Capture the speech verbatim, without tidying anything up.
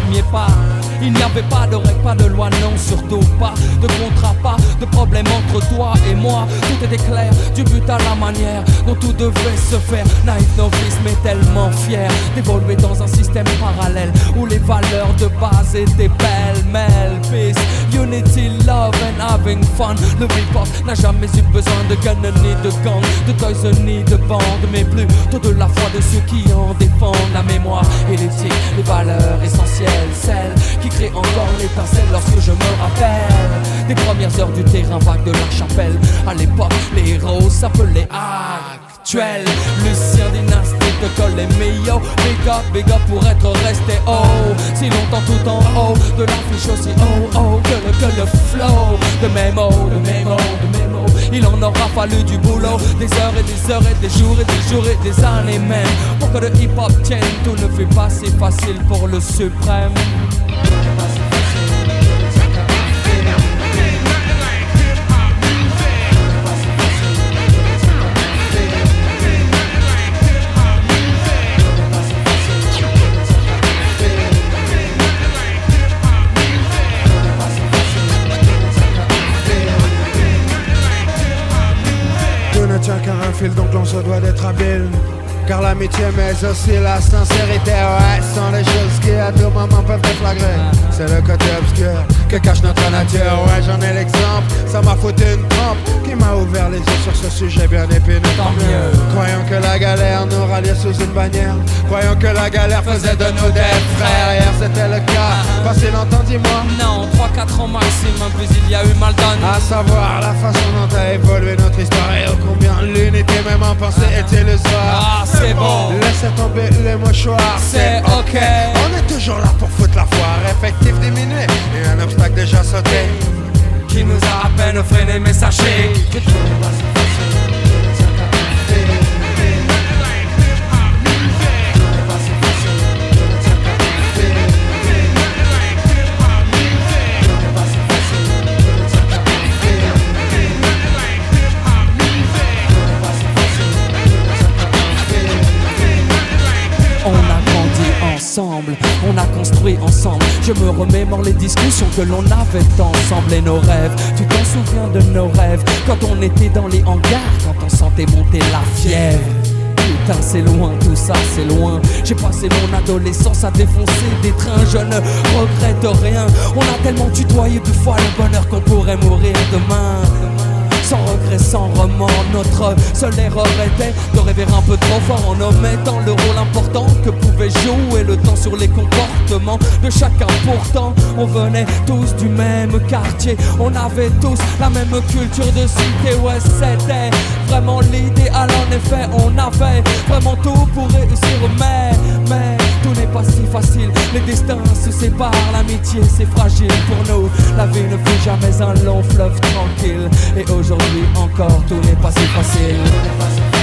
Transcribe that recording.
premier pas. Il n'y avait pas de règles, pas de loi, non, surtout pas de contrat, pas de problème entre toi et moi. Tout était clair, du but à la manière dont tout devait se faire. Naïf novice, mais tellement fier d'évoluer dans un système parallèle où les valeurs de base étaient pêle-mêle. Peace, unity, love and having fun. Le hip-hop n'a jamais eu besoin de gun ni de gang, de toys ni de bande, mais plutôt de la foi de ceux qui en défendent la mémoire et l'éthique, les valeurs essentielles, celles qui créent encore l'étincelle lorsque je me rappelle des premières heures du terrain vague de la chapelle. À l'époque, les héros s'appelaient actuels. Lucien Dynastie de Col et Mio, big up, big up pour être resté haut si longtemps tout en haut de l'affiche aussi oh oh que le, que le flow de mes mots, de mes mots, de mes mots. Il en aura fallu du boulot, des heures et des heures et des jours et des jours et des années même pour que le hip-hop tienne. Tout ne fut pas si facile pour le suprême. Car un fil donc l'on se doit d'être habile. Car l'amitié mais aussi la sincérité, ouais, sont les choses qui à tout moment peuvent déflagrer. C'est le côté obscur que cache notre nature, ouais, j'en ai l'exemple. Ça m'a foutu une trempe qui m'a ouvert les yeux sur ce sujet bien épineux. Tant mieux. Croyant que la galère nous ralliait sous une bannière, croyant que la galère faisait de nous des frères. Hier c'était le cas, passé longtemps dis-moi. Non, trois quatre ans maximum, puis il y a eu mal donné. À savoir la façon dont a évolué notre histoire et ô combien l'unité même en pensée est illusoire. Ah, c'est bon, laissez tomber les mouchoirs, c'est ok. On est toujours là pour foutre la foire, effectif diminué et un obstacle déjà sauté qui nous a à peine freiné, mais sachez que tout n'est pas si facile. On a construit ensemble, je me remémore les discussions que l'on avait ensemble et nos rêves. Tu t'en souviens de nos rêves, quand on était dans les hangars, quand on sentait monter la fièvre. Putain c'est loin, tout ça c'est loin. J'ai passé mon adolescence à défoncer des trains, je ne regrette rien. On a tellement tutoyé deux fois le bonheur qu'on pourrait mourir demain. Sans regret, sans remords, notre seule erreur était de rêver un peu trop fort en omettant le rôle important que pouvait jouer le temps sur les comportements de chacun. Pourtant, on venait tous du même quartier, on avait tous la même culture de cité. Ouais, c'était vraiment l'idéal, en effet, on avait vraiment tout pour réussir, mais, mais tout n'est pas si facile, les destins se séparent, l'amitié c'est fragile pour nous. La vie ne fut jamais un long fleuve tranquille, et aujourd'hui encore tout n'est pas si facile.